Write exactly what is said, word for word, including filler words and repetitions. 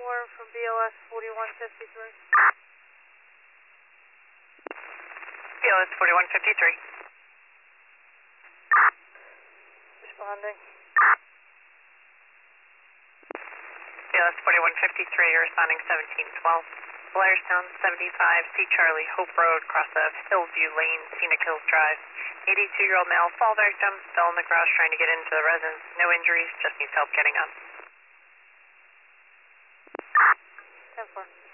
four from B O S forty-one fifty-three. B O S forty-one fifty-three. Responding. B O S forty-one fifty-three, you're responding seventeen twelve. Blairstown seventy-five, C Charlie, Hope Road, cross of Hillview Lane, Scenic Hills Drive. eighty-two-year-old male, fall victim, fell in the garage trying to get into the residence. No injuries, just needs help getting up. ten four.